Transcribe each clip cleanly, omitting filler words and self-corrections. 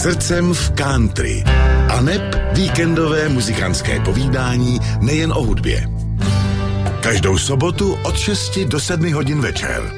Srdcem v country. Aneb víkendové muzikantské povídání nejen o hudbě. Každou sobotu od 6 do 7 hodin večer.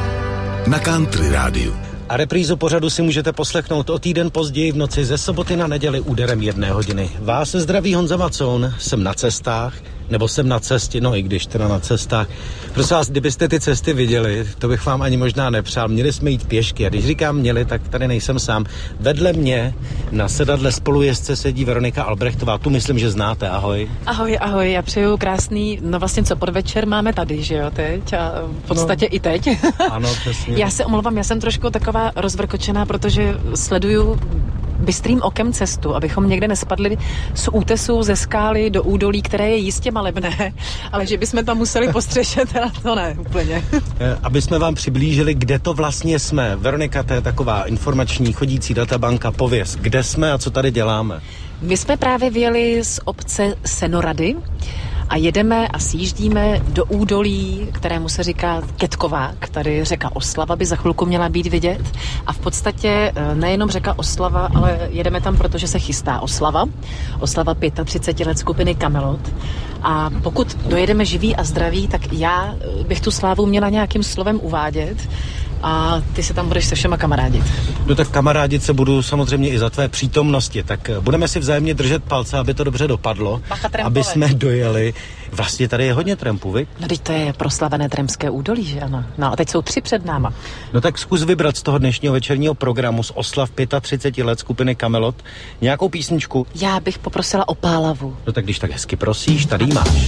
Na Country rádiu. A reprízu pořadu si můžete poslechnout o týden později v noci ze soboty na neděli úderem 1 hodiny. Vás se zdraví Honza Vacoun, jsem na cestách, nebo jsem na cestě, no i když teda na cestách. Prosím vás, kdybyste ty cesty viděli, to bych vám ani možná nepřál. Měli jsme jít pěšky a když říkám měli, tak tady nejsem sám. Vedle mě na sedadle spolujezdce sedí Veronika Albrechtová, tu myslím, že znáte, ahoj. Ahoj, já přeju krásný, no vlastně co podvečer máme tady, že jo, teď a v podstatě i teď. Ano, přesně. Já se omlouvám, já jsem trošku taková rozvrkočená, protože sleduju bystrým okem cestu, abychom někde nespadli z útesu, ze skály do údolí, které je jistě malebné, ale že bychom tam museli postřešet, to ne úplně. Aby jsme vám přiblížili, kde to vlastně jsme. Veronika, to je taková informační chodící databanka, pověz, kde jsme a co tady děláme. My jsme právě vyjeli z obce Senorady a jedeme a sjíždíme do údolí, kterému se říká Ketkovák. Tady řeka Oslava by za chvilku měla být vidět. A v podstatě nejenom řeka Oslava, ale jedeme tam, protože se chystá oslava. Oslava 35 let skupiny Kamelot. A pokud dojedeme živí a zdraví, tak já bych tu slávu měla nějakým slovem uvádět. A ty se tam budeš se všema kamarádit. No tak kamarádit se budu samozřejmě i za tvé přítomnosti, tak budeme si vzájemně držet palce, aby to dobře dopadlo, aby jsme dojeli. Vlastně tady je hodně trampů, viď? No teď to je proslavené trampské údolí, že ano? No a teď jsou 3 před náma. No tak zkus vybrat z toho dnešního večerního programu z oslav 35 let skupiny Kamelot nějakou písničku. Já bych poprosila o Pálavu. No tak když tak hezky prosíš, tady máš.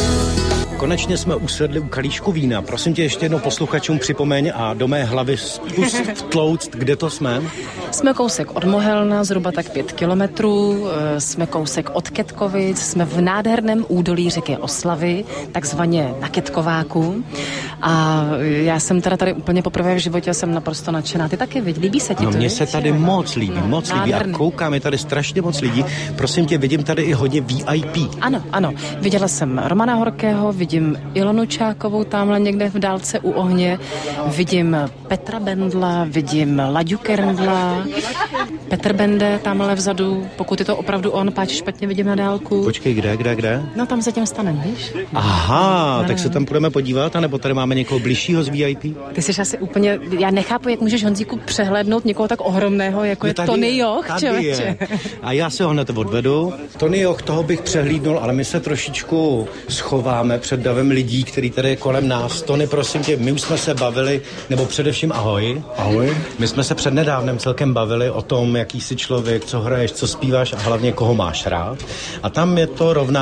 Konečně jsme usedli u kalíšku vína. Prosím tě ještě jednou posluchačům připomeň a do mé hlavy zkus vtlouct, kde to jsme. Jsme kousek od Mohelna, zhruba tak 5 kilometrů, jsme kousek od Ketkovic, jsme v nádherném údolí řeky Oslavy, takzvaně na Ketkováku. A já jsem teda tady úplně poprvé v životě, jsem naprosto nadšená. Ty taky, viď? Líbí se ti to? No mně se tady moc líbí. A koukám, je tady strašně moc lidí. Prosím tě, vidím tady i hodně VIP. Ano. Viděla jsem Romana Horkého, vidím Ilonu Čákovou tamhle někde v dálce u ohně, vidím Petra Bendla, vidím Laďu Kerndla, Petr Bende tamhle vzadu, pokud je to opravdu on, páč špatně vidím na dálku. Počkej, kde? No tam za tím stanem, víš? Aha, tak se tam půjdeme podívat, anebo tady máme někoho bližšího z VIP? Ty jsi asi úplně, já nechápu, jak můžeš, Honzíku, přehlédnout někoho tak ohromného, jako je Tony Joch, člověče. A já se ho hned odvedu. Tony Joch, toho bych přehlídnul, ale my se trošičku schováme před davem lidí, který tady je kolem nás. Tony, prosím tě, my už jsme se bavili, nebo především ahoj. Ahoj. My jsme se přednedávnem celkem bavili o tom, jaký jsi člověk, co hraješ, co zpíváš a hlavně koho máš rád. A tam je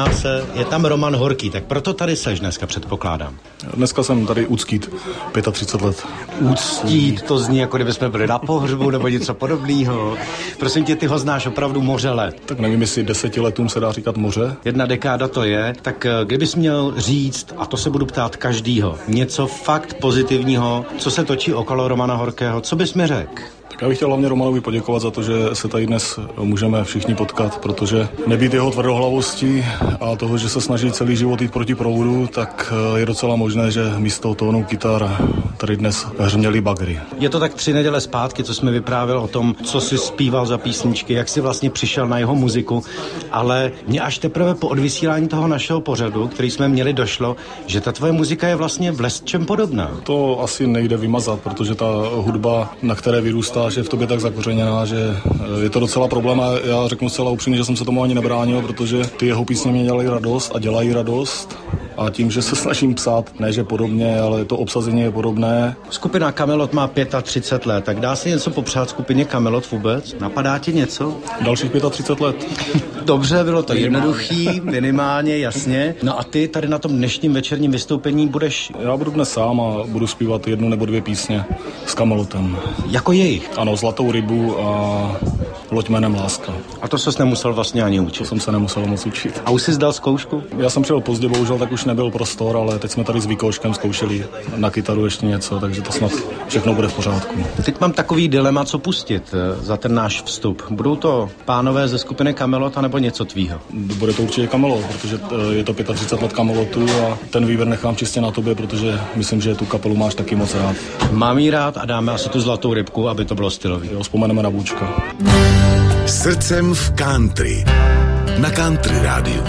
tam Roman Horký, tak proto tady seš dneska, předpokládám. Dneska jsem tady uctít 35 let. Uctít, to zní, jako kdyby jsme byli na pohřbu nebo něco podobného. Prosím tě, ty ho znáš opravdu moře let. Tak nevím, jestli 10 letům se dá říkat moře. 1 dekáda to je, tak kdybys měl říct, a to se budu ptát každýho, něco fakt pozitivního, co se točí okolo Romana Horkého, co bys mi řekl? Já bych chtěl hlavně Romanovi poděkovat za to, že se tady dnes můžeme všichni potkat, protože nebýt jeho tvrdohlavostí a toho, že se snaží celý život jít proti proudu, tak je docela možné, že místo tónu kytar tady dnes hřměly bagry. Je to tak 3 neděle zpátky, co jsme vyprávěl o tom, co jsi zpíval za písničky, jak jsi vlastně přišel na jeho muziku, ale mě až teprve po odvysílání toho našeho pořadu, který jsme měli, došlo, že ta tvoje muzika je vlastně v lecčem podobná. To asi nejde vymazat, protože ta hudba, na které vyrůstá, je v tobě tak zakořeněná, že je to docela problém a já řeknu zcela upřímně, že jsem se tomu ani nebránil, protože ty jeho písně mě dělají radost a dělají radost a tím, že se snažím psát, ne že podobně, ale to obsazení je podobné. Skupina Kamelot má 35 let, tak dá se něco popřát skupině Kamelot vůbec? Napadá ti něco? Dalších 35 let. Dobře, bylo to jednoduchý, minimálně, jasně. No a ty tady na tom dnešním večerním vystoupení budeš... Já budu dnes sám a budu zpívat 1 nebo 2 písně s Kamelotem. Jako jejich? Ano, Zlatou rybu a Loď jménem Láska. A to ses nemusel vlastně ani učit? To jsem se nemusel moc učit. A už jsi zdal zkoušku? Já jsem přijel pozdě, bohužel tak už nebyl prostor, ale teď jsme tady s Výkouškem zkoušeli na kytaru ještě něco, takže to snad všechno bude v pořádku. Teď mám takový dilema, co pustit za ten náš vstup. Budou to pánové ze skupiny Kamelot, anebo něco tvýho? Bude to určitě Kamelot, protože je to 35 let Kamelotu a ten výběr nechám čistě na tobě, protože myslím, že tu kapelu máš taky moc rád. Mám jí rád a dáme asi tu Zlatou rybku, aby to bylo stylový. Jo, vzpomeneme na Bůčka. Srdcem v country. Na Country rádiu.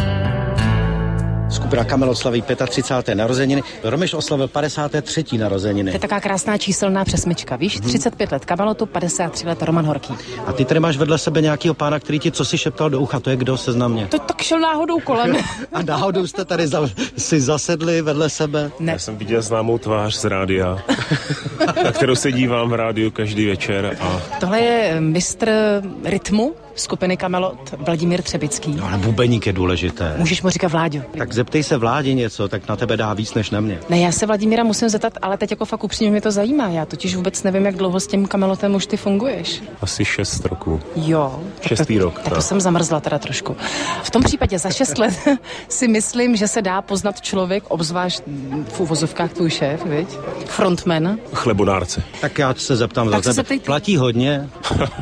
Skupina Kamelot slaví 35. narozeniny. Romeš oslavil 53. narozeniny. To je taková krásná číselná přesmyčka, víš? 35 let Kamelotu, 53 let Roman Horký. A ty tady máš vedle sebe nějakýho pána, který ti co si šeptal do ucha, to je kdo, seznam mě. To tak šel náhodou kolem. A náhodou jste tady si zasedli vedle sebe? Ne. Já jsem viděl známou tvář z rádia, na kterou se dívám v rádiu každý večer. A... Tohle je mistr rytmu skupiny Kamelot Vladimír Třebický. No ale bubeník je důležité. Můžeš mu říkat Vláďo. Tak zeptej se Vládě něco, tak na tebe dá víc než na mě. Ne, já se Vladimíra musím zeptat, ale teď jako fakt upřímně mě to zajímá. Já totiž vůbec nevím, jak dlouho s tím Kamelotem už ty funguješ. Asi 6 roků. Jo. 6. rok. Tak to jsem zamrzla teda trošku. V tom případě za 6 let si myslím, že se dá poznat člověk, obzvlášť v uvozovkách tvůj šéf, viď? Frontman. Chlebodárce. Tak já se zeptám Tak za se tebe. Platí hodně?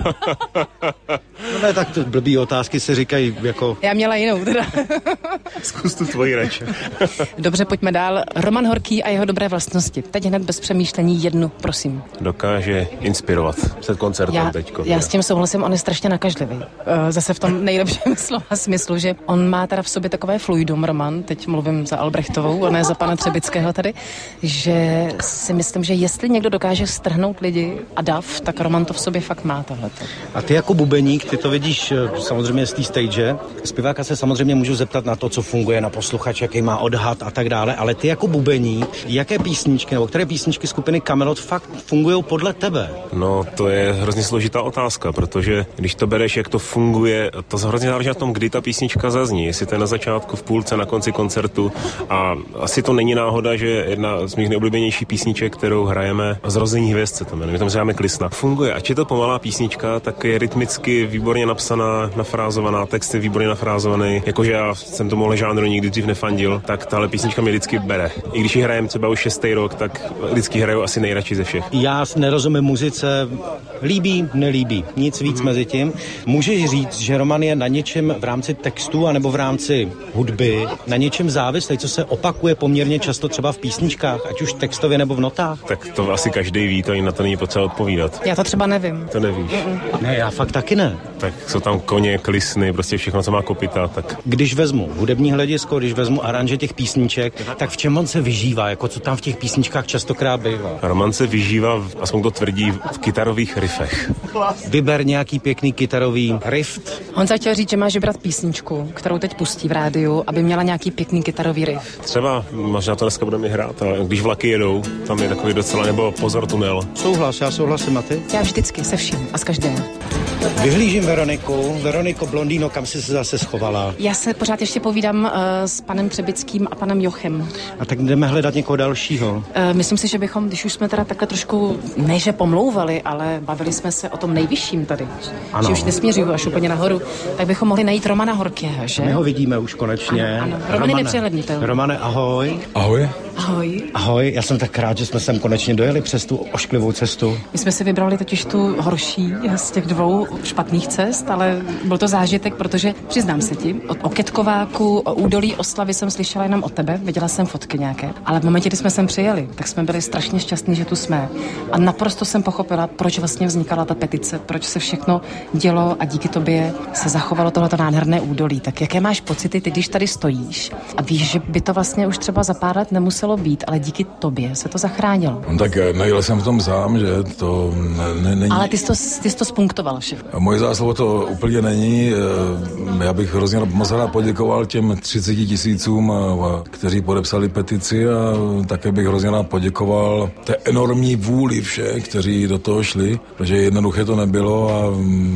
No ne, tak to blbý otázky se říkají jako... Já měla jinou teda. Zkus tu tvoji reč. Dobře, pojďme dál. Roman Horký a jeho dobré vlastnosti. Teď hned bez přemýšlení jednu, prosím. Dokáže inspirovat před koncertem teďko. Já s tím souhlasím, on je strašně nakažlivý. Zase v tom nejlepším slova smyslu, že on má teda v sobě takové fluidum, Roman, teď mluvím za Albrechtovou, a ne za pana Třebického tady, že si myslím, že jestli někdo dokáže strhnout lidi a dav, tak Roman to v sobě fakt má tohleto. A ty jako bubeník, ty to vidíš samozřejmě z té stage. Zpěváka se samozřejmě můžu zeptat na to, co funguje na posluchač, jaký má odhad a tak dále, ale ty jako bubeník, jaké písničky nebo které písničky skupiny Kamelot fakt fungují podle tebe? No, to je hrozně složitá otázka, protože když to bereš, jak to funguje, to hrozně záleží na tom, kdy ta písnička zazní, jestli to je na začátku, v půlce, na konci koncertu. A asi to není náhoda, že jedna z mých nejoblíbenějších písniček, kterou hrajeme, Zrození hvězd se to jmenuje, my tam říkáme Klisna. Funguje, ať je to pomalá písnička, tak je rytmicky výborně napsaná, nafrázovaná, text je výborně nafrázovaný. Jakože já jsem tomuhle žánru nikdy dřív nefandil, tak tahle písnička mě vždycky bere. I když ji hrajeme třeba už 6. rok, tak vždycky hraju asi nejradši ze všech. Já nerozumím muzice, líbí, nelíbí, nic víc mezi tím. Můžeš říct, že Roman je na něčem v rámci textu anebo v rámci hudby, na něčem závislý, co se opakuje poměrně často třeba v písničkách, ať už textově nebo v notách? Tak to asi každý ví, to ani na to není potřeba odpovídat. Já to třeba nevím. To nevíš. Ne, já fakt taky ne. Tak jsou tam koně, klisny, prostě všechno, co má kopyta, tak... Když vezmu hudební hledisko, když vezmu aranže těch písniček, tak v čem on se vyžívá, jako co tam v těch písničkách častokrát bývá? Roman se vyžívá, aspoň to tvrdí, v kytarových riffech. Vyber nějaký pěkný kytarový riff. On chtěl říct, že máš vybrat písničku, kterou teď pustí v rádiu, aby měla nějaký pěkný kytarový riff. Třeba, možná to dneska budeme hrát, ale když vlaky jedou, tam je takový docela, nebo Pozor tunel. Souhlas, já souhlasím, a ty? Já vždycky, se vším a s každým. Vyhlížím Veroniku. Veroniko Blondýno, kam jsi se zase schovala? Já se pořád ještě povídám s panem Třebickým a panem Jochem. A tak jdeme hledat někoho dalšího. Myslím si, že bychom, když už jsme teda takhle trošku, ne že pomlouvali, ale bavili jsme se o tom nejvyšším tady, ano. Že už nesměřuju až úplně nahoru, tak bychom mohli najít Romana Horkého, že? My ho vidíme už konečně. Ano. Roman je nepřehlednutelný. Romane, ahoj. Ahoj. Ahoj. Ahoj, já jsem tak rád, že jsme sem konečně dojeli přes tu ošklivou cestu. My jsme si vybrali totiž tu horší z těch dvou špatných cest, ale byl to zážitek, protože přiznám se ti, o Ketkováku, o údolí Oslavy jsem slyšela jenom od tebe, viděla jsem fotky nějaké, ale v momentě, kdy jsme sem přijeli, tak jsme byli strašně šťastní, že tu jsme. A naprosto jsem pochopila, proč vlastně vznikala ta petice, proč se všechno dělo a díky tobě se zachovalo tohleto nádherné údolí. Tak jaké máš pocity, ty, když tady stojíš a víš, že by to vlastně už třeba za pár let nemuselo být, ale díky tobě se to zachránilo. No tak nejel jsem v tom sám, že to není. Ale ty jsi to spunktoval všechno. Moje zásluha to úplně není. Já bych hrozně moc rád poděkoval těm 30 000, kteří podepsali petici, a také bych hrozně rád poděkoval té enormní vůli všech, kteří do toho šli, protože jednoduché to nebylo a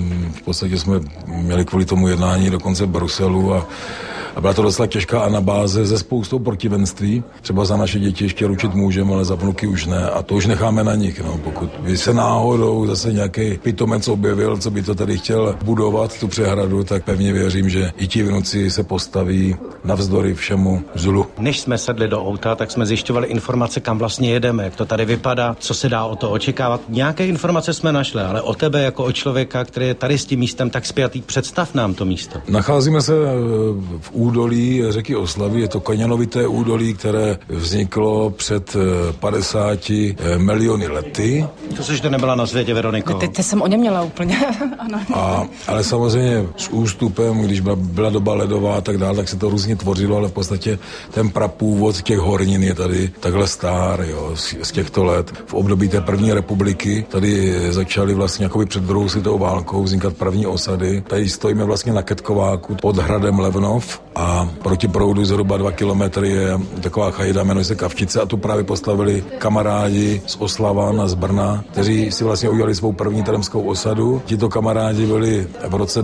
v podstatě jsme měli kvůli tomu jednání dokonce v Bruselu a byla to docela těžká anabáze ze spoustou protivenství. Třeba za naše děti ještě ručit můžeme, ale za vnuky už ne. A to už necháme na nich. No. Pokud by se náhodou zase nějaký pitomec objevil, co by to tady chtěl budovat, tu přehradu, tak pevně věřím, že i ti vnuci se postaví navzdory všemu zlu. Než jsme sedli do auta, tak jsme zjišťovali informace, kam vlastně jedeme, jak to tady vypadá, co se dá o to očekávat. Nějaké informace jsme našli, ale o tebe jako o člověka, který je tady s tím místem tak spjatý, představ nám to místo. Nacházíme se v údolí řeky Oslavy. Je to kaňanovité údolí, které vzniklo před 50 miliony lety. To což to nebyla na světě, Veroniko. Teď jsem o něm měla úplně, ano. Ale samozřejmě s ústupem, když byla doba ledová a tak dále, tak se to různě tvořilo, ale v podstatě ten prapůvod těch hornin je tady takhle star, jo, z těchto let. V období té první republiky tady začaly vlastně jakoby před druhou světovou válkou vznikat první osady. Tady stojíme vlastně na Ketkováku pod hradem Levnov a proti proudu zhruba 2 kilometry je taková chajda, jmenuje se Kavčice a tu právě postavili kamarádi z Oslavan a z Brna, kteří si vlastně udělali svou první teremskou osadu. Tito kamarádi byli v roce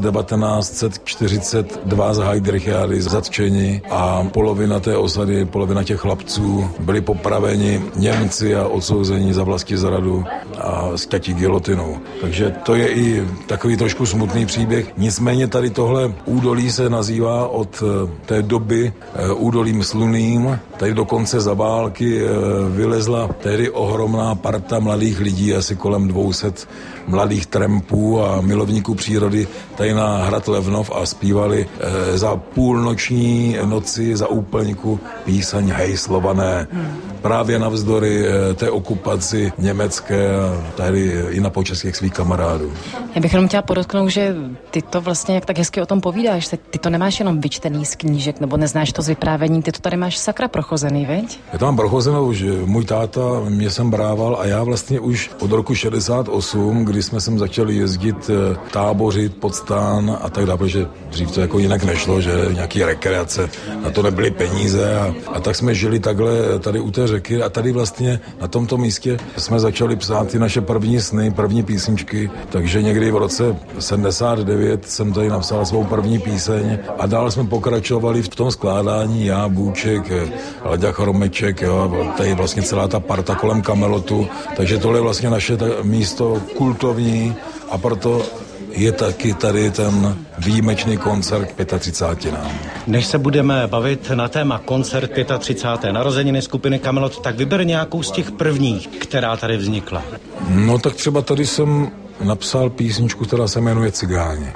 1942 z Heidrichiady zatčeni a polovina té osady, polovina těch chlapců byli popraveni Němci a odsouzeni za vlastizradu a sťatí gilotinou. Takže to je i takový trošku smutný příběh. Nicméně tady tohle údolí se nazývá od té doby údolím Sluným. Tady dokonce za války vylezla tehdy ohromná parta mladých lidí, asi kolem 200 mladých trampů a milovníků přírody tady na hrad Levnov a zpívali za půlnoční noci za úplňku píseň Hej Slované. Právě navzdory té okupaci německé a tady i na počest těch svých kamarádů. Já bych jenom chtěla podotknout, že ty to vlastně, jak tak hezky o tom povídáš, ty to nemáš jenom vyčtený z knížek, nebo neznáš to z vyprávění, ty to tady máš sakra prochozený, viď? Já tam prochozenou, že můj táta mě sem brával a já vlastně už od roku 68, kdy jsme sem začali jezdit, tábořit pod stán a tak dále, protože dřív to jako jinak nešlo, že nějaký rekreace, na to nebyly peníze a tak jsme žili takhle tady u té řeky a tady vlastně na tomto místě jsme začali psát ty naše první sny, první písničky, takže někdy v roce 79 jsem tady napsal svou první píseň a dál jsme pokračovali v tom skládání já, Bůček, Laďa Chromeček, jo, tady vlastně celá ta parta kolem Kamelotu, takže tohle je vlastně naše místo kultovní a proto je taky tady ten výjimečný koncert k 35. Než se budeme bavit na téma koncert 35. narozeniny skupiny Kamelot, tak vyber nějakou z těch prvních, která tady vznikla. No tak třeba tady jsem napsal písničku, která se jmenuje Cigáni.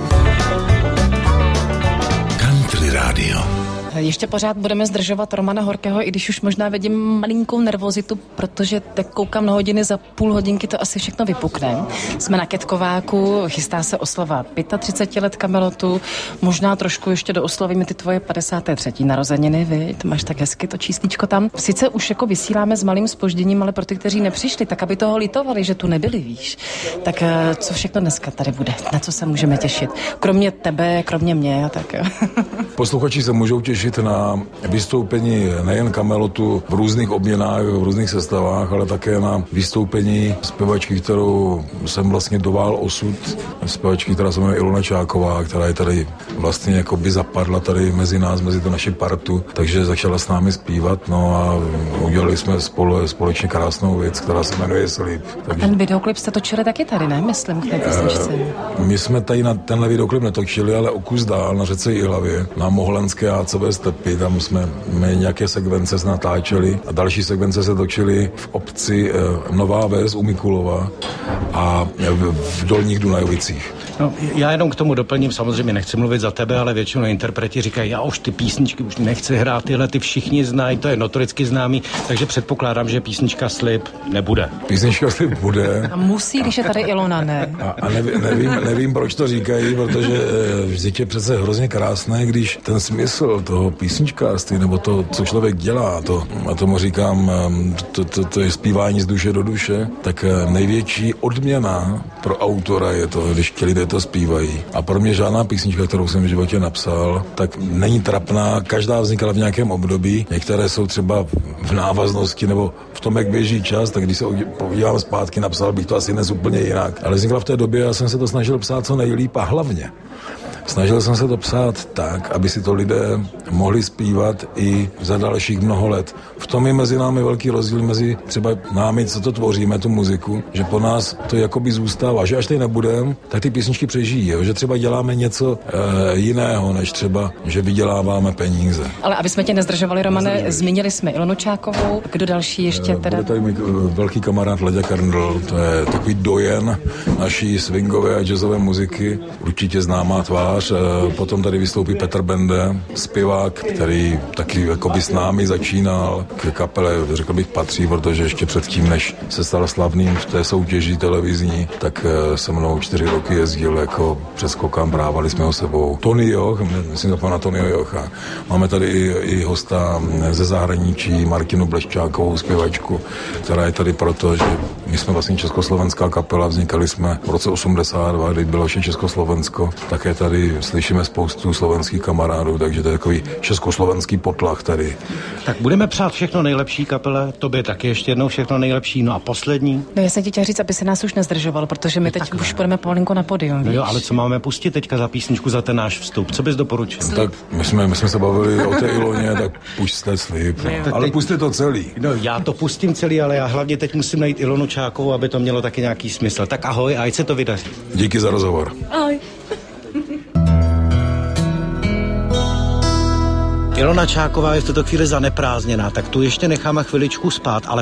Country Radio. Ještě pořád budeme zdržovat Romana Horkého, i když už možná vidím malinkou nervozitu, protože tak koukám na hodiny, za půl hodinky to asi všechno vypukne. Jsme na Ketkováku, chystá se oslava 35 let Kamelotu, možná trošku ještě dooslavíme ty tvoje 53. narozeniny, viď? Máš tak hezky to číslíčko tam. Sice už jako vysíláme s malým zpožděním, ale pro ty, kteří nepřišli, tak aby toho litovali, že tu nebyli, víš. Tak co všechno dneska tady bude? Na co se můžeme těšit? Kromě tebe, kromě mě a tak. Posluchači se můžou těšit na vystoupení nejen Kamelotu v různých obměnách, v různých sestavách, ale také na vystoupení zpěvačky, kterou jsem vlastně dovál osud. Zpěvačky, která se jmenuje Ilona Čáková, která je tady vlastně jakoby zapadla tady mezi nás, mezi to naši partu, takže začala s námi zpívat, no a udělali jsme společně krásnou věc, která se jmenuje Slib. Takže... A ten videoklip jste točili taky tady, ne? Myslím, k té písničce. My jsme tady na tenhle videoklip netočili, ale o kus dál na řece Jihlavě, na Mohelenské Jácové stepy, tam jsme nějaké sekvence natáčeli a další sekvence se točily v obci Nová Ves u Mikulova a v Dolních Dunajovicích. No, já jenom k tomu doplním, samozřejmě nechci mluvit za tebe, ale většinou interpreti říkají, já už ty písničky už nechci hrát, tyhle ty všichni znají, to je notoricky známý, takže předpokládám, že písnička Slib nebude. Písnička Slib bude. A musí, když je tady Ilona, ne? A nevím, proč to říkají, protože vždyť je přece hrozně krásné, když ten smysl toho písničkářství, nebo to, co člověk dělá, a tomu říkám, to je zpívání z duše do duše, tak největší odměna pro autora je to, když ti lidé to zpívají. A pro mě žádná písnička, kterou jsem v životě napsal, tak není trapná, každá vznikala v nějakém období, některé jsou třeba v návaznosti nebo v tom, jak běží čas, tak když se podívám zpátky, napsal bych to asi dnes úplně jinak. Ale vznikla v té době, já jsem se to snažil psát co nejlíp a hlavně snažil jsem se to psát tak, aby si to lidé mohli zpívat i za dalších mnoho let. V tom je mezi námi velký rozdíl mezi třeba námi, co to tvoříme, tu muziku, že po nás to jakoby zůstává, že až tady nebudeme, tak ty písničky přežijí, jo? Že třeba děláme něco jiného, než třeba, že vyděláváme peníze. Ale aby jsme tě nezdržovali, Romane, zmínili jsme Ilonu Čákovou, kdo další ještě teda? Bude tady můj velký kamarád Laďa Karndl, to je takový dojen naší swingové a jazzové muziky, určitě známá tvář. kytář, potom tady vystoupí Petr Bende, zpěvák, který taky jakoby s námi začínal. K kapele, řekl bych, patří, protože ještě předtím, než se stal slavným v té soutěži televizní, tak se mnou 4 roky jezdil jako přeskokám, brávali jsme ho sebou. Tony Joch, myslím zapomněl na Tonyho Jocha. Máme tady i hosta ze zahraničí, Martinu Bleščákovou, zpěvačku, která je tady proto, že my jsme vlastně československá kapela, vznikali jsme v roce 82, kdy bylo ještě Československo. Také tady slyšíme spoustu slovenských kamarádů, takže to je takový československý potlach tady. Tak budeme přát všechno nejlepší kapele, tobě taky ještě jednou všechno nejlepší, no a poslední. No já jsem ti chtěla říct, aby se nás už nezdržoval, protože my teď už půjdeme pomalinko na podium. No jo, ale co máme pustit teďka za písničku za ten náš vstup? Co bys doporučil? Tak my jsme se bavili o té Iloně, tak pusťte Slib. Ale pusťte to celý. No já to pustím celý, ale já hlavně teď musím najít Ilonu Čákovou, aby to mělo taky nějaký smysl. Tak ahoj a ať se to vydaří. Díky za rozhovor. Ahoj. Ilona Čáková je v tuto chvíli zaneprázdněná, tak tu ještě necháme chviličku spát, ale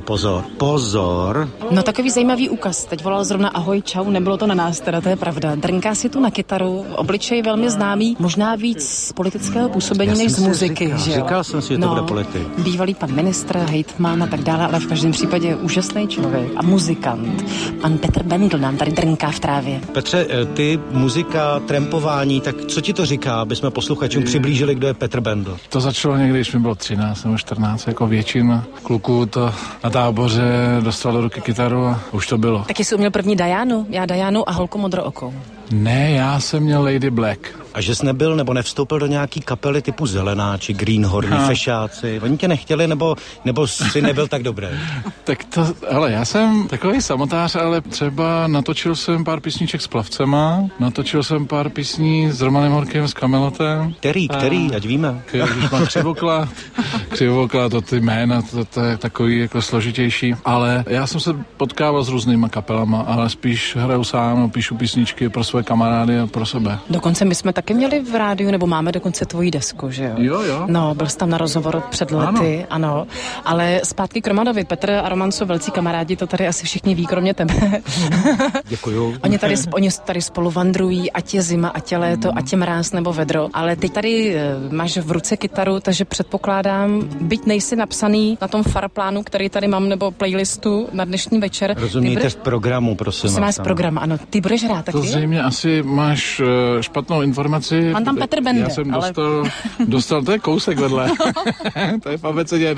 pozor. No takový zajímavý úkaz. Teď volal zrovna ahoj, čau, nebylo to na nás, teda to je pravda. Drnká si tu na kytaru, obličej velmi známý, možná víc z politického působení než z muziky. Říkal jsem si, že to bude politik. Bývalý pan ministr, hejtman a tak dále, ale v každém případě úžasný člověk a muzikant. Pan Petr Bendl nám tady drnká v trávě. Petře, ty muzika, trampování, tak co ti to říká, aby jsme posluchačům přiblížili, kdo je Petr Bendl? To začalo někdy, když mi bylo 13 nebo 14, jako většina kluků to na táboře dostal do ruky kytaru a už to bylo. Taky jsi uměl první Dianu? Já Dianu a holku modrookou. Ne, já jsem měl Lady Black. A že jsi nebyl nebo nevstoupil do nějaký kapely typu Zelenáči, Greenhorny, Fešáci? Oni tě nechtěli nebo jsi nebyl tak dobrý? Tak to, ale já jsem takový samotář, ale třeba natočil jsem pár písniček s Plavcema, natočil jsem pár písní s Romanem Horkem, s Kamelotem. Který, ať víme. Když mám Křivoklad, to ty jména, to je takový jako složitější, ale já jsem se potkával s různýma kapelama, ale spíš hraju sám, píšu písničky pro své kamarády a pro sebe. Dokonce my jsme taky měli v rádiu, nebo máme dokonce tvoji desku, že jo? Jo. No, byl jsi tam na rozhovor před lety, ano. Ale zpátky k Romanovi. Petr a Roman jsou velcí kamarádi, to tady asi všichni ví, kromě tebe. Děkuju. Oni tady spolu vandrují, ať je zima, ať je léto, ať je mráz nebo vedro. Ale ty tady máš v ruce kytaru, takže předpokládám, byť nejsi napsaný na tom farplánu, který tady mám, nebo playlistu na dnešní večer. Rozumíte v programu, prosím vás. Z programu, ano. Ty budeš hrát taky? To zřejmě asi máš špatnou informaci. Mám tam Petr Bende. Já jsem dostal, to je kousek vedle. To je v abecedě.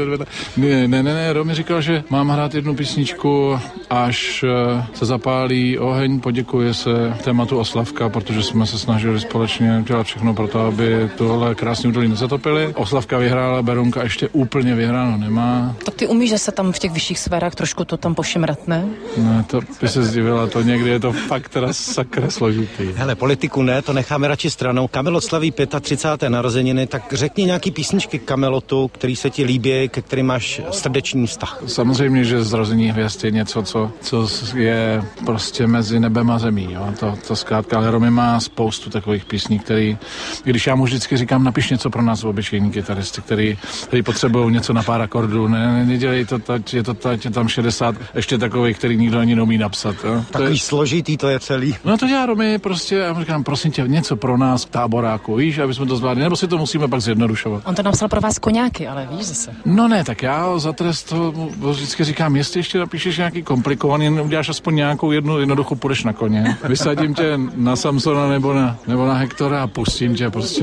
Ne, Romy říkal, že mám hrát jednu písničku, až se zapálí oheň, poděkuje se tématu Oslavka, protože jsme se snažili společně dělat všechno pro to, aby tohle krásný údolí nezatopili. Oslavka vyhrála, Berunka ještě úplně vyhráno nemá. Tak ty umíš, že se tam v těch vyšších sférách trošku to tam pošimrat, ne? Ne, to by se zdivila, to někdy je to fakt teda sakra složitý. Hele, politiku ne, to necháme radši stranou. Kamelot slaví 35. narozeniny, tak řekni nějaký písničky Kamelotu, který se ti líbí, ke kterým máš srdeční vztah. Samozřejmě, že Zrození hvězd je něco, co je prostě mezi nebem a zemí. Jo? To zkrátka, ale Romy má spoustu takových písní, který, když já mu vždycky říkám, napiš něco pro nás obyčejní kytaristy, který potřebují něco na pár akordů, nedělej to teď, je tam 60, ještě takových, který nikdo ani neumí napsat. Jo? Takový složitý to je celý. No to dělá Romy prostě, já říkám, prosím tě, něco pro nás k táboráku, víš, aby jsme to zvládli, nebo si to musíme pak zjednodušovat. On to napsal pro vás koňáky, ale víš zase. No ne, tak já za trest to vždycky říkám, jestli ještě napíšeš nějaký komplikovaný, uděláš aspoň nějakou jednoduchou, půjdeš na koně. Vysadím tě na Samsona nebo na Hektora a pustím tě prostě.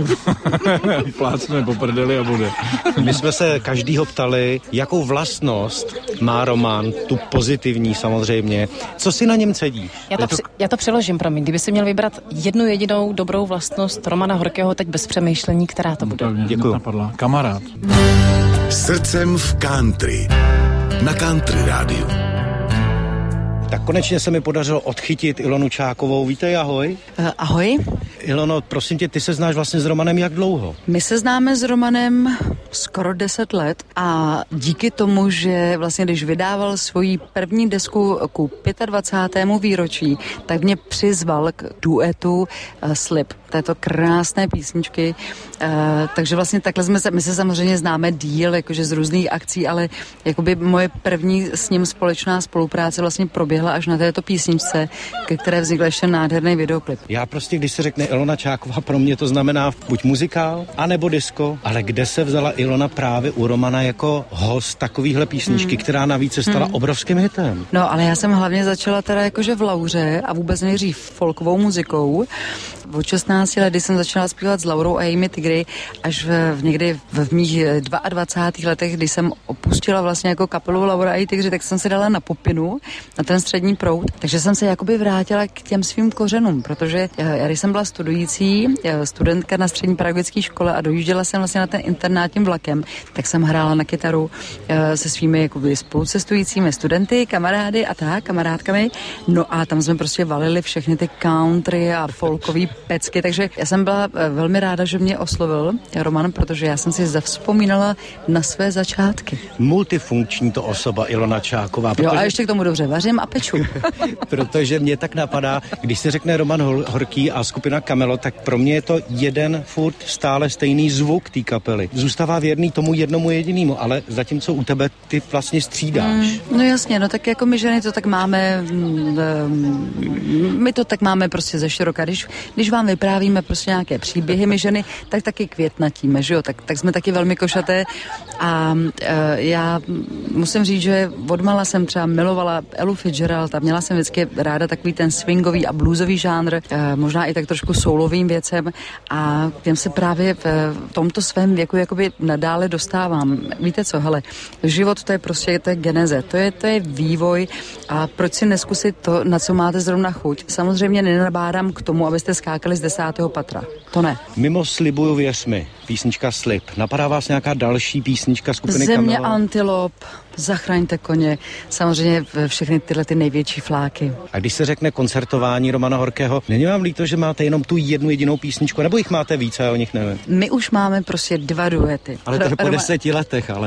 Plácne po prdeli a bude. My jsme se každýho ptali, jakou vlastnost má Roman, tu pozitivní samozřejmě. Co si na něm cedíš? Já to přeložím, promiň. Kdyby si měl vybrat jednu jedinou dobrou vlastnost Romana Horkého teď bez přemýšlení, která to bude? Děkuju. Kamarád. Srdcem v country. Na Country rádiu. Tak konečně se mi podařilo odchytit Ilonu Čákovou. Vítej, ahoj. Ahoj. Ilono, prosím tě, ty se znáš vlastně s Romanem jak dlouho? My se známe s Romanem skoro 10 let a díky tomu, že vlastně když vydával svoji první desku ku 25. výročí, tak mě přizval k duetu Slib, této krásné písničky. Takže vlastně takhle my se samozřejmě známe díl, jakože z různých akcí, ale jakoby moje první s ním společná spolupráce vlastně proběhla až na této písničce, ke které vznikl ještě nádherný videoklip. Já prostě, když se řekne Ilona Čáková pro mě to znamená buď muzikál, anebo disco, ale kde se vzala Ilona právě u Romana jako host takovýhle písničky, která navíc se stala obrovským hitem. No, ale já jsem hlavně začala teda jakože v Lauře a vůbec nejdřív folkovou muzikou. Od 16 let, kdy jsem začala zpívat s Laurou a jejími tygry, až někdy v mých 22 letech, kdy jsem opustila vlastně jako kapelu Laura a její tygři, tak jsem se dala na popinu, na ten střední proud. Takže jsem se jakoby vrátila k těm svým kořenům, protože já když jsem byla studující, studentka na střední pedagogické škole a dojížděla jsem vlastně na ten internát tím vlakem, tak jsem hrála na kytaru se svými jakoby spolucestujícími studenty, kamarády a kamarádkami. No a tam jsme prostě valili všechny ty country a folkový pecky, takže já jsem byla velmi ráda, že mě oslovil Roman, protože já jsem si zavzpomínala na své začátky. Multifunkční to osoba Ilona Čáková. Jo, a ještě k tomu dobře vařím a peču. Protože mě tak napadá, když se řekne Roman Horký a skupina Kamelot, tak pro mě je to jeden furt stále stejný zvuk té kapely. Zůstává věrný tomu jednomu jedinému, ale zatímco u tebe ty vlastně střídáš. No jasně, no tak jako my ženy to tak máme, my to tak máme prostě ze široka. Když vám vyprávíme prostě nějaké příběhy, my ženy, tak taky květnatíme, že jo, tak jsme taky velmi košaté a já musím říct, že odmala jsem třeba milovala Elu Fitzgerald a měla jsem vždycky ráda takový ten swingový a bluesový žánr, možná i tak trošku soulovým věcem a k těm se právě v tomto svém věku jakoby nadále dostávám. Víte co, hele, život to je prostě, to je geneze, to je vývoj a proč si neskusit to, na co máte zrovna chuť. Samozřejmě nenabádám k tomu, abyste skákali z 10. patra. To ne. Mimo Slibuju věř mi, písnička Slib. Napadá vás nějaká další písnička skupiny Země Kamelot? Antilop, Zachraňte koně, samozřejmě všechny tyhle ty největší fláky. A když se řekne koncertování Romana Horkého, není vám líto, že máte jenom tu jednu jedinou písničku, nebo jich máte více, já o nich nevím? My už máme prostě 2 duety. Ale to je po 10 letech, ale.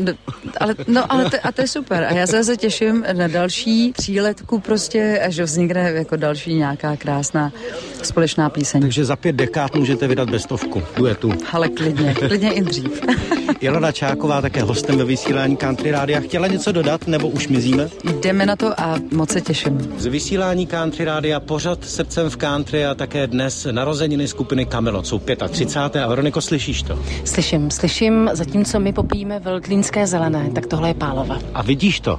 Ale to je super. A já se zase těším na další 3letku prostě, až vznikne jako další nějaká krásná společná píseň. Takže za 5 dekád můžete vydat bestovku duetu. Ale klidně i dřív. Ilona Čáková také hostem ve vysílání Country Rádia. Chtěla něco dodat, nebo už mizíme? Jdeme na to a moc se těším. Z vysílání Country Rádia pořad Srdcem v country a také dnes narozeniny skupiny Kamelot. Jsou 35. A Veroniko, slyšíš to? Slyším, zatímco my popijeme veltlínské zelené, tak tohle je Pálova. A vidíš to?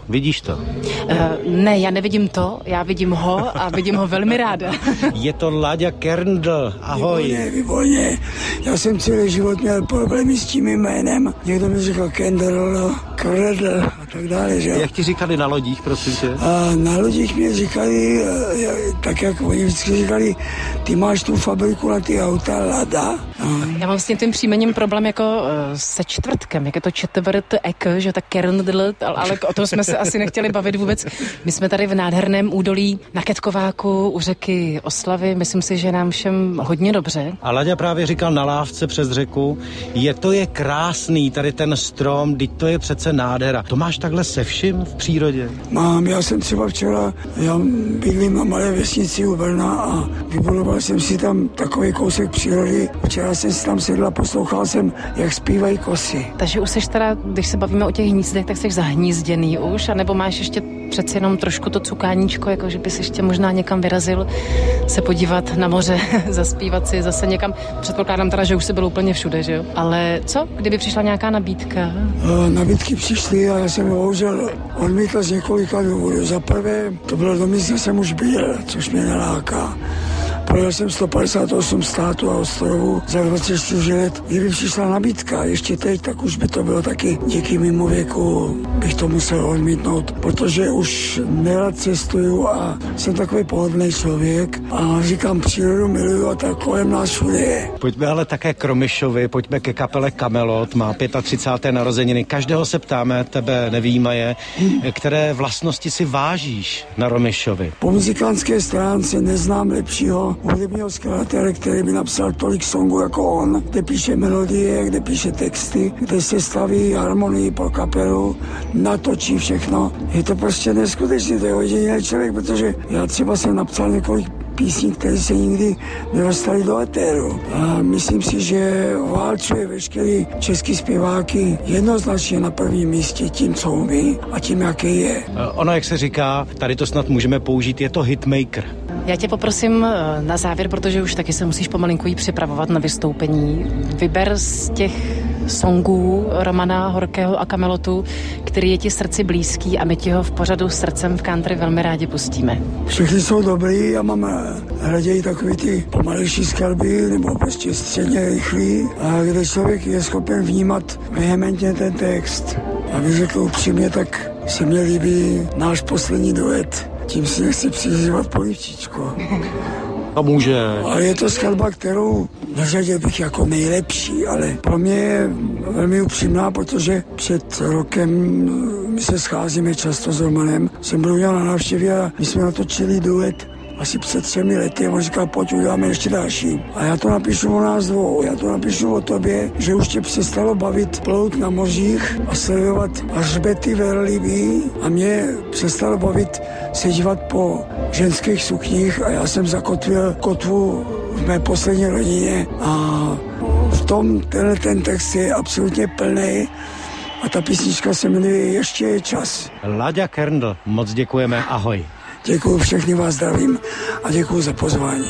Ne, já nevidím to, já vidím ho a vidím ho velmi ráda. Je to Láďa Kerndl, ahoj. Výborně. Já jsem celý život měl problémy s tím jménem. Někdo mi říkal Kendall, Kredl a tak dále, že? Jak ti říkali na lodích, prosím tě? A na lodích mě říkali, tak jak oni vždycky říkali, ty máš tu fabriku na ty auta, Lada. Já mám s tím příjmením problém jako se čtvrtkem, jak je to čtvrt-ek, že tak Kerndl, ale o tom jsme se asi nechtěli bavit vůbec. My jsme tady v nádherném údolí na Ketkováku u řeky Oslavy, myslím si, že nám všem hodně dobře. A Láďa právě říkal na lávce přes řeku, to je krásný, tady ten strom, teď to je přece nádhera. To máš takhle se vším v přírodě? Mám, já jsem třeba včera, já bydlím na malé vesnici u Brna a vybudoval jsem si tam takový kousek přírody. Včera jsem si tam sedl a poslouchal jsem, jak zpívají kosy. Takže už seš teda, když se bavíme o těch hnízdech, tak jsi zahnízděný už, anebo máš ještě přeci jenom trošku to cukáníčko, jako že bys ještě možná někam vyrazil se podívat na moře, zaspívat si zase někam. Předpokládám teda, že už jsi byl úplně všude, že jo? Ale co, kdyby přišla nějaká nabídka? Nabídky přišly a já jsem bohužel odmítl z několika důvodů. Za prvé, to bylo do místa, jsem už byl, což mě neláká. Projel jsem 158 států a ostrovů za 24 let. Kdyby přišla nabídka ještě teď, tak už by to bylo taky díky mému věku, bych to musel odmítnout, protože už nerad cestuju a jsem takový pohodlný člověk a říkám, přírodu miluju a tak kolem nás všude je. Pojďme ale také k Romišovi, pojďme ke kapele Kamelot, má 35. narozeniny. Každého se ptáme, tebe nevyjímaje, které vlastnosti si vážíš na Romišovi? Po muzikantské stránce neznám lepšího hudebního skladatele, který by napsal tolik songů jako on, kde píše melodie, kde píše texty, kde se staví harmonii pro kapelu, natočí všechno. Je to prostě neskutečný, to je ojedinělý člověk, protože já třeba jsem napsal několik písní, které se nikdy nedostali do etéru. A myslím si, že válcuje veškerý český zpěváky jednoznačně na prvním místě tím, co umí a tím, jaký je. Ono, jak se říká, tady to snad můžeme použít, je to hitmaker. Já tě poprosím na závěr, protože už taky se musíš pomalinku jí připravovat na vystoupení. Vyber z těch songů Romana Horkého a Kamelotu, který je ti srdci blízký a my ti ho v pořadu Srdcem v country velmi rádi pustíme. Všichni jsou dobrý, já mám raději takový ty pomalejší skladby nebo prostě středně rychlý, a kde člověk je schopen vnímat vehementně ten text. Abych řekl upřímně, tak se mně líbí náš poslední duet. Tím si nechci přizývat polivčičko. A může. Ale je to skladba, kterou neřadil bych jako nejlepší, ale pro mě je velmi upřímná, protože před rokem my se scházíme často s Romanem. Jsem byl udělal na návštěvě a my jsme natočili duet asi před 3 lety a on říkal, pojď, uděláme ještě další. A já to napíšu o nás dvou, já to napíšu o tobě, že už tě přestalo bavit plout na mořích a sledovat hřbety velrybí a mě přestalo bavit se dívat po ženských sukních a já jsem zakotvil kotvu v mé poslední rodině a v tom ten text je absolutně plný a ta písnička se jmenuje Ještě je čas. Láďa Kerndl, moc děkujeme, ahoj. Děkuju, všechny vás zdravím a děkuju za pozvání.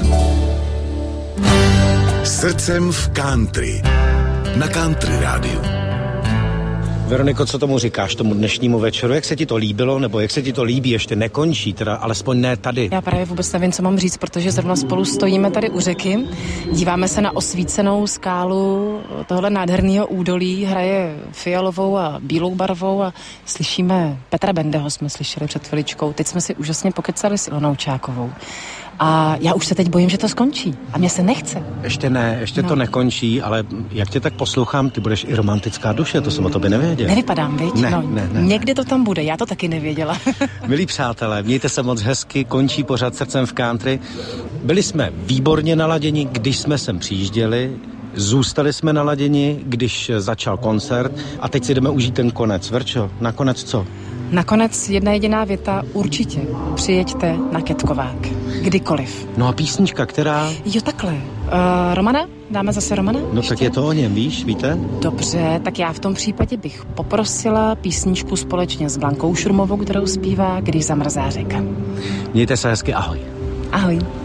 Srdcem v country. Na Country rádiu. Veroniko, co tomu říkáš tomu dnešnímu večeru? Jak se ti to líbilo, nebo jak se ti to líbí, ještě nekončí, teda alespoň ne tady? Já právě vůbec nevím, co mám říct, protože zrovna spolu stojíme tady u řeky, díváme se na osvícenou skálu tohle nádherného údolí, hraje fialovou a bílou barvou a slyšíme Petra Bendeho, jsme slyšeli před chviličkou. Teď jsme si úžasně pokecali s Ilonou Čákovou. A já už se teď bojím, že to skončí. A mě se nechce. Ještě ne, to nekončí, ale jak tě tak poslouchám, ty budeš i romantická duše, to jsem o tobě nevěděl. Nevypadám, viď? Ne. Někde to tam bude, já to taky nevěděla. Milí přátelé, mějte se moc hezky, končí pořad Srdcem v country. Byli jsme výborně naladěni, když jsme sem přijížděli, zůstali jsme naladěni, když začal koncert a teď si jdeme užít ten konec. Verčo, nakonec co? Nakonec jedna jediná věta, určitě přijeďte na Ketkovák. Kdykoliv. No a písnička, která... Jo, takhle. Romana? Dáme zase Romana? No ještě? Tak je to o něm, víte? Dobře, tak já v tom případě bych poprosila písničku společně s Blankou Šurmovou, kterou zpívá Když zamrzá řeka. Mějte se hezky, ahoj. Ahoj.